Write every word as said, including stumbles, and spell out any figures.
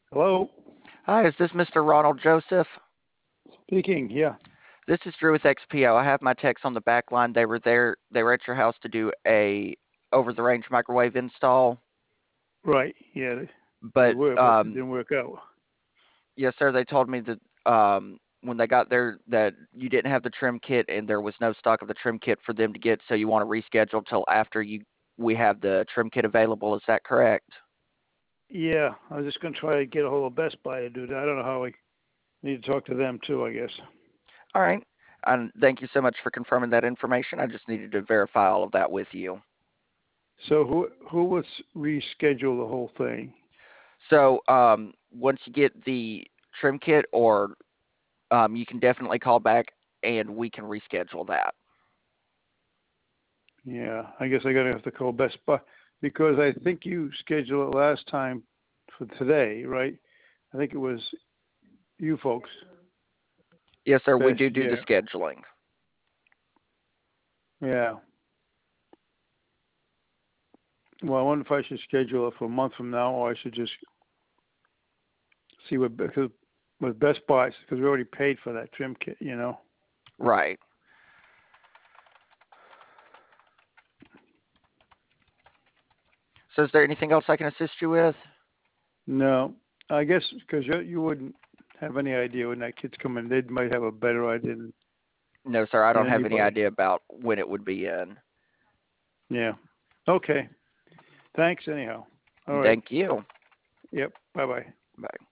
Hello, Hi, is this Mister Ronald Joseph? speaking. Yeah, This is Drew with X P O. I have my techs on the back line. They were there. They were at your house to do a over-the-range microwave install. right. Yeah, they, they But were, but it um, didn't work out. yes, sir. They told me that um, when they got there that you didn't have the trim kit and there was no stock of the trim kit for them to get. So you want to reschedule till after you we have the trim kit available. Is that correct? Yeah, I was just gonna try to get a hold of Best Buy to do that. I don't know how I need to talk to them too. I guess. All right. And thank you so much for confirming that information. I just needed to verify all of that with you. So who who would s- reschedule the whole thing? So um, once you get the trim kit, or um, you can definitely call back and we can reschedule that. Yeah, I guess I gotta have to call Best Buy because I think you scheduled it last time for today, right? I think it was you folks. Yes, sir. We Best. do do the Yeah. scheduling. Yeah. Well, I wonder if I should schedule it for a month from now, or I should just see what because with Best Buy because we already paid for that trim kit, you know. Right. So is there anything else I can assist you with? No, I guess because you you wouldn't have any idea when that kid's coming. They might have a better idea than, No, sir. I than don't have any anybody. idea about when it would be in. Yeah. Okay. Thanks anyhow. All right. Thank you. Yep. Bye bye. Bye.